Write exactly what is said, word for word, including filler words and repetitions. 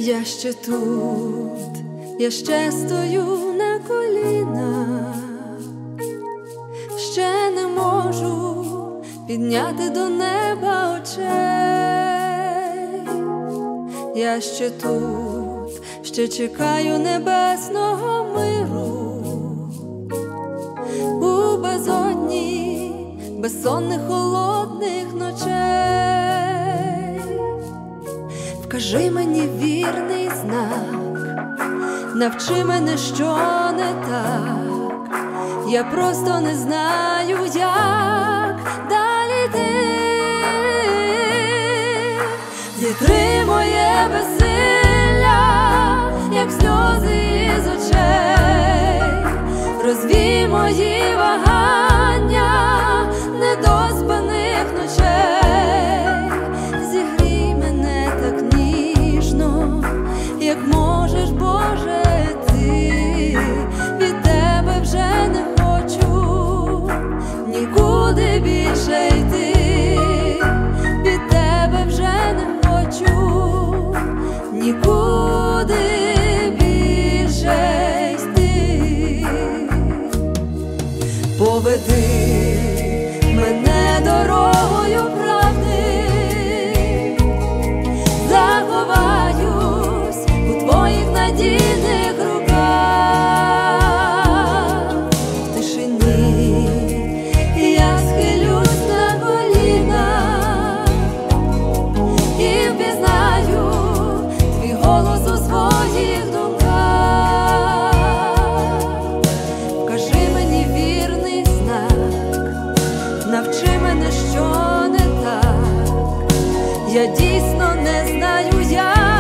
Я ще тут, я ще стою на колінах, ще не можу підняти до неба очей. Я ще тут, ще чекаю небесного миру у безодні безсонних холодних ночей. Вкажи мені вірний знак, навчи мене, що не так. Я просто не знаю, як далі йти. Зітри моє безсилля, як сльози із очей, розвій мої вагання недоспаних ночей. Зігрій мене так ніжно, як можеш, Боже, ти. Від тебе вже не хочу нікуди більше йти. Від тебе вже не хочу нікуди більше йти. Поведи мене дорогою правди, заховаюсь у твоїх надійних руках. В тишині я схилюсь на коліна і впізнаю твій голос у своїх думках. Вкажи мені вірний знак, навчи мене, що не так. Я дійсно не знаю, як